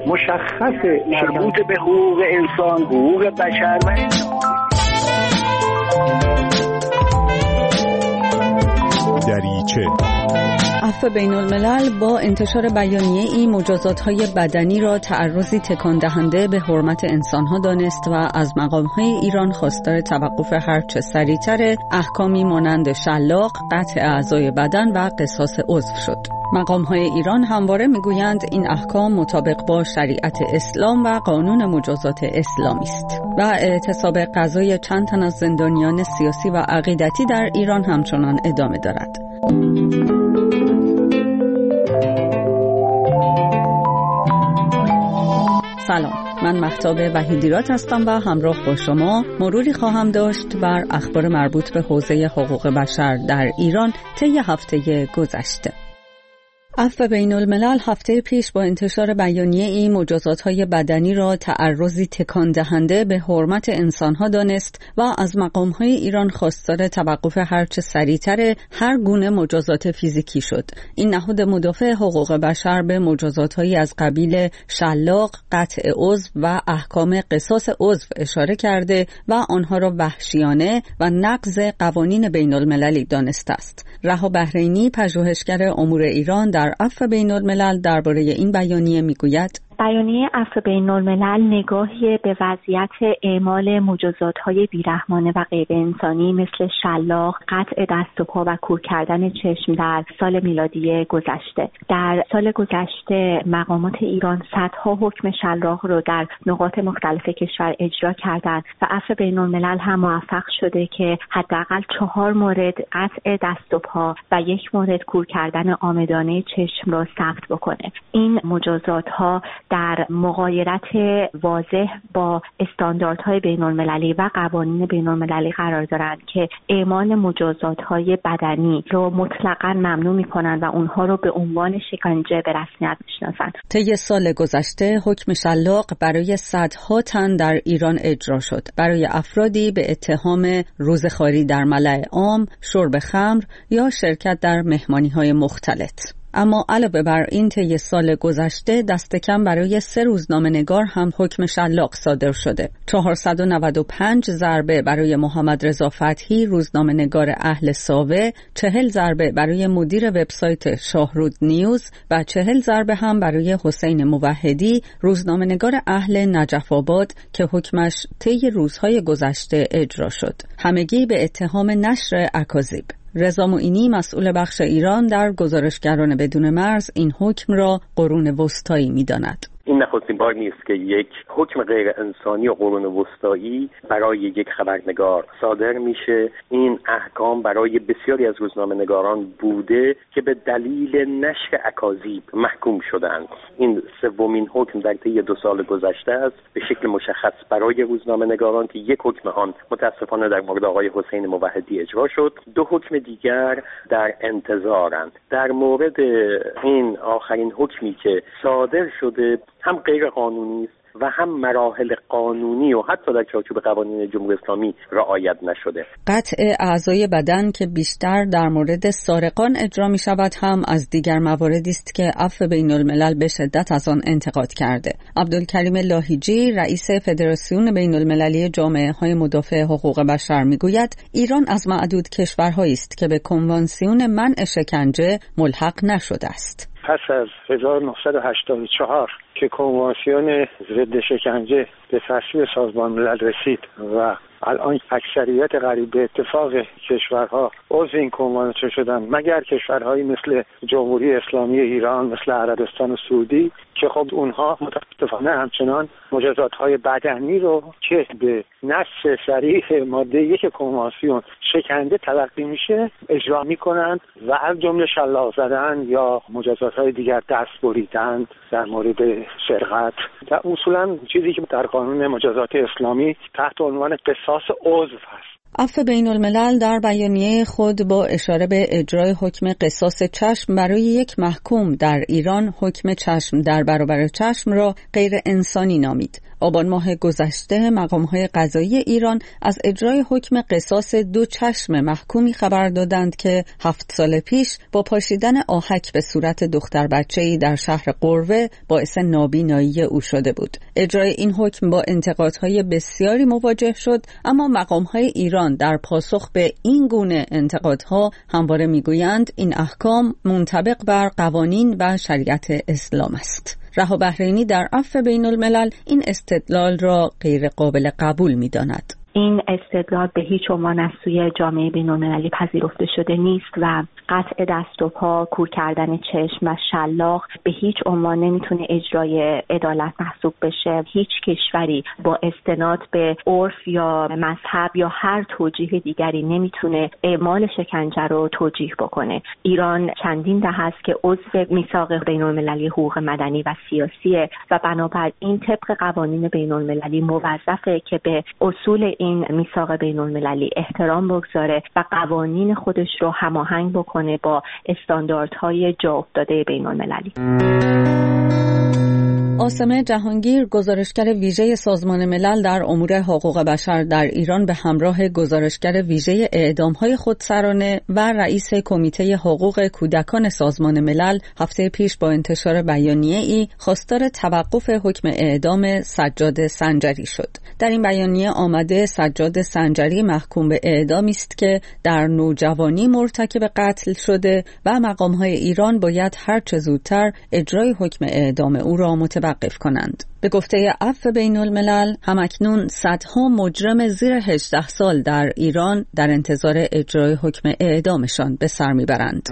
مشخصه مربوط به حقوق انسان، حقوق بشر و دریچه. عفو بین الملل با انتشار بیانیه‌ای مجازات‌های بدنی را تعرضی تکان دهنده به حرمت انسان‌ها دانست و از مقام‌های ایران خواستار توقف هرچه سریعتر احکامی مانند شلاق، قطع اعضای بدن و قصاص عضو شد. مقام‌های ایران همواره می‌گویند این احکام مطابق با شریعت اسلام و قانون مجازات اسلامی است و اعتصاب قضای چند تن از زندانیان سیاسی و عقیدتی در ایران همچنان ادامه دارد. سلام، من مهتاب وحیدیرات هستم و همراه با شما مروری خواهم داشت بر اخبار مربوط به حوزه حقوق بشر در ایران طی هفته گذشته. عفو بین الملل هفته پیش با انتشار بیانیه‌ای مجازات‌های بدنی را تعرضی تکان دهنده به حرمت انسان‌ها دانست و از مقام‌های ایران خواستار توقف هرچه سریعتر هر گونه مجازات فیزیکی شد. این نهاد مدافع حقوق بشر به مجازات‌هایی از قبیل شلاق، قطع عضو و احکام قصاص عضو اشاره کرده و آنها را وحشیانه و نقض قوانین بین المللی دانسته است. رها بحرینی، پژوهشگر امور ایران در عفو بین الملل درباره این بیانیه میگوید: بیانیه عفو بین الملل نگاهی به وضعیت اعمال مجازات‌های بیرحمانه و غیر انسانی مثل شلاق، قطع دست و پا و کور کردن چشم در سال میلادی گذشته. در سال گذشته مقامات ایران صدها حکم شلاق رو در نقاط مختلف کشور اجرا کردند و عفو بین الملل هم موفق شده که حداقل 4 مورد قطع دست و پا و 1 مورد کور کردن عامدانه چشم را ثبت بکنه. این مجازات‌ها در مغایرت واضح با استانداردهای بین‌المللی و قوانین بین‌المللی قرار دارند که اعمال مجازات‌های بدنی رو مطلقاً ممنوع می‌کنند و اونها رو به عنوان شکنجه به رسمیت می‌شناسند. طی سال گذشته حکم شلاق برای صدها تن در ایران اجرا شد، برای افرادی به اتهام روزخواری در ملأ عام، شرب خمر یا شرکت در مهمانی‌های مختلط. اما علاوه بر این طی سال گذشته دست کم برای 3 روزنامه‌نگار هم حکم شلاق صادر شده. 495 ضربه برای محمد رضا فتحی، روزنامه‌نگار اهل ساوه، 40 ضربه برای مدیر وبسایت شاهرود نیوز و 40 ضربه هم برای حسین موحدی، روزنامه‌نگار اهل نجف آباد که حکمش طی روزهای گذشته اجرا شد. همگی به اتهام نشر اکاذیب. رضا معینی، مسئول بخش ایران در گزارشگران بدون مرز، این حکم را قرون وسطایی می‌داند. این نخستین بار نیست که یک حکم غیر انسانی و قرون وسطایی برای یک خبرنگار صادر میشه. این احکام برای بسیاری از روزنامه‌نگاران بوده که به دلیل نشر اکاذیب محکوم شدند. این 3مین حکم در طی 2 سال گذشته است، به شکل مشخص برای روزنامه‌نگاران که 1 حکم آن متاسفانه در مورد آقای حسین موحدی اجرا شد، 2 حکم دیگر در انتظارند. در مورد این آخرین حکمی که صادر شده هم غیر قانونی است و هم مراحل قانونی و حتی در چارچوب قوانین جمهوری اسلامی رعایت نشده. قطع اعضای بدن که بیشتر در مورد سارقان اجرا می شود هم از دیگر مواردی است که عفو بین الملل به شدت از آن انتقاد کرده. عبدالکریم لاهیجی، رئیس فدراسیون بین المللی جامعه های مدافع حقوق بشر میگوید ایران از معدود کشورهایی است که به کنوانسیون منع شکنجه ملحق نشده است. پس از 1984 که کنوانسیون ضد شکنجه به تصویب سازمان ملل رسید و الان اکثریت قریب به اتفاق کشورها عضو این کنوانسیون شدن، مگر کشورهایی مثل جمهوری اسلامی ایران، مثل عربستان سعودی که خب اونها متاسفانه همچنان مجازات‌های بدنی رو که به نص صریح ماده 1 کنوانسیون شکنجه تلقی میشه اجرا میکنند و از جمله شلاق زدن یا مجازات‌های دیگر، دست بریدن در مورد سرقت و اصولا چیزی که در قانون مجازات اسلامی تحت عنوان قصاص عضو هست. عفو بین الملل در بیانیه خود با اشاره به اجرای حکم قصاص چشم برای یک محکوم در ایران حکم چشم در برابر چشم را غیر انسانی نامید. آبان ماه گذشته مقام‌های قضایی ایران از اجرای حکم قصاص 2 چشم محکومی خبر دادند که 7 سال پیش با پاشیدن آهک به صورت دختر بچه‌ای در شهر قروه باعث نابینایی او شده بود. اجرای این حکم با انتقادهای بسیاری مواجه شد، اما مقام‌های ایران در پاسخ به این گونه انتقادها همواره میگویند این احکام منطبق بر قوانین و شریعت اسلام است. رها بحرینی در عفو بین الملل این استدلال را غیر قابل قبول می‌داند. این استدلال به هیچ عنوان از سوی جامعه بین‌المللی پذیرفته شده نیست و قطع دست و پا، کور کردن چشم و شلاق به هیچ عنوان نمیتونه اجرای عدالت محسوب بشه. هیچ کشوری با استناد به عرف یا مذهب یا هر توجیه دیگری نمیتونه اعمال شکنجه رو توجیه بکنه. ایران چندین دهه است که عضو میثاق بین‌المللی حقوق مدنی و سیاسیه و بنابراین طبق قوانین بین‌المللی موظفه که به اصول این میثاق بین‌المللی احترام بگذاره و قوانین خودش رو هماهنگ بکنه با استانداردهای جا افتاده بین‌المللی. عاصمه جهانگیر، گزارشگر ویژه سازمان ملل در امور حقوق بشر در ایران، به همراه گزارشگر ویژه اعدام‌های خودسرانه و رئیس کمیته حقوق کودکان سازمان ملل هفته پیش با انتشار بیانیه‌ای خواستار توقف حکم اعدام سجاد سنجری شد. در این بیانیه آمده سجاد سنجری محکوم به اعدامی است که در نوجوانی مرتکب قتل شده و مقام‌های ایران باید هر چه زودتر اجرای حکم اعدام او را متوقف کنند. به گفته عفو بین الملل، همکنون صدها مجرم زیر 18 سال در ایران در انتظار اجرای حکم اعدامشان به سر میبرند.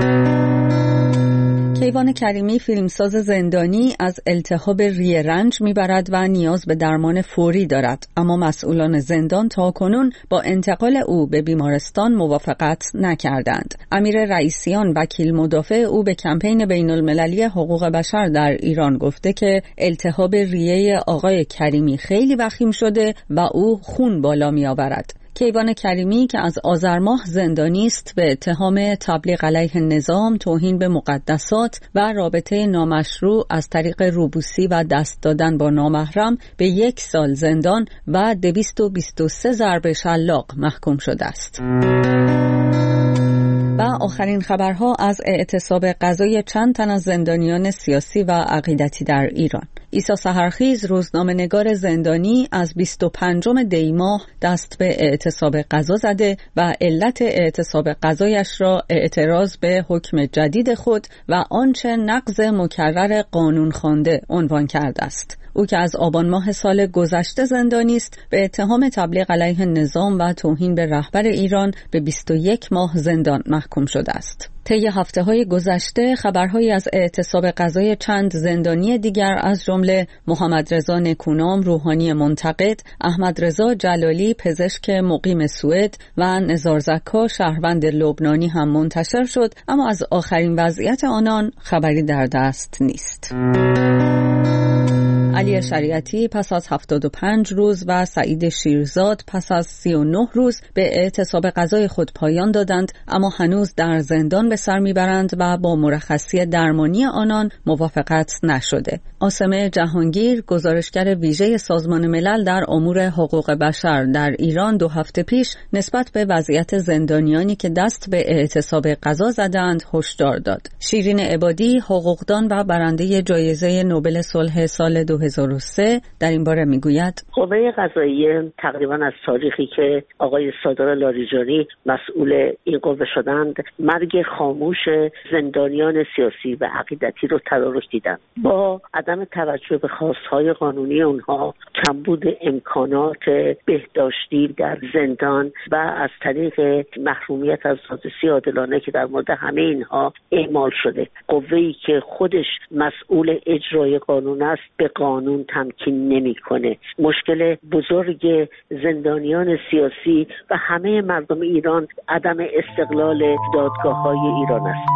کیوان کریمی، فیلمساز زندانی، از التهاب ریه رنج میبرد و نیاز به درمان فوری دارد، اما مسئولان زندان تاکنون با انتقال او به بیمارستان موافقت نکردند. امیر رئیسیان، وکیل مدافع او، به کمپین بین المللی حقوق بشر در ایران گفته که التهاب ریه آقای کریمی خیلی وخیم شده و او خون بالا می آورد. کیوان کریمی که از آذر ماه زندانی است، به اتهام تبلیغ علیه نظام، توهین به مقدسات و رابطه نامشروع از طریق روبوسی و دست دادن با نامحرم به 1 سال زندان و 223 ضرب شلاق محکوم شده است. و آخرین خبرها از اعتصاب قضای چند تن از زندانیان سیاسی و عقیدتی در ایران. عیسی سحرخیز، روزنامه‌نگار زندانی، از 25 دی ماه دست به اعتصاب قضا زده و علت اعتصاب قضایش را اعتراض به حکم جدید خود و آنچه نقض مکرر قانون خوانده عنوان کرده است. او که از آبان ماه سال گذشته زندانی است، به اتهام تبلیغ علیه نظام و توهین به رهبر ایران به 21 ماه زندان محکوم شده است. طی هفته‌های گذشته خبرهایی از اعتصاب قضای چند زندانی دیگر از جمله محمد رضا نکونام، روحانی منتقد، احمد رضا جلالی، پزشک مقیم سوئد و نزار زکا، شهروند لبنانی هم منتشر شد، اما از آخرین وضعیت آنان خبری در دست نیست. علی شریعتی پس از 75 روز و سعید شیرزاد پس از 39 روز به اعتصاب قضای خود پایان دادند، اما هنوز در زندان به سر میبرند و با مرخصی درمانی آنان موافقت نشده. عاصمه جهانگیر، گزارشگر ویژه سازمان ملل در امور حقوق بشر در ایران 2 هفته پیش نسبت به وضعیت زندانیانی که دست به اعتصاب قضا زدند هشدار داد. شیرین عبادی، حقوقدان و برنده جایزه نوبل صلح سال 2003 در این باره میگوید: قوه قضاییه تقریبا از تاریخی که آقای سادار لاریجانی مسئول این قوه شدند، مرگ خاموش زندانیان سیاسی و عقیدتی رو تدارک دیدن. با عدم توجه به خواستهای قانونی اونها، کمبود امکانات بهداشتی در زندان و از طریق محرومیت از دادرسی عادلانه که در مورد همه اینها اعمال شده، قوه‌ای که خودش مسئول اجرای قانون است به قانون تمکین نمی‌کنه. مشکل بزرگ زندانیان سیاسی و همه مردم ایران عدم استقلال دادگاه‌های ایران است.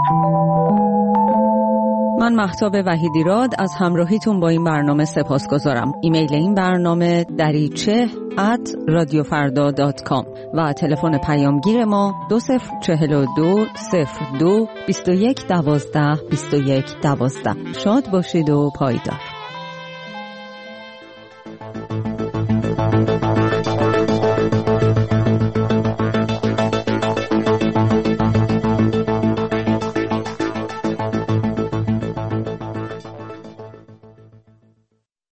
من مهتاب وحیدیراد از همراهیتون با این برنامه سپاسگزارم. ایمیل این برنامه dariche@radiofarda.com و تلفن پیامگیر ما 2042 02 21 12 21 12. شاد باشید و پایدار.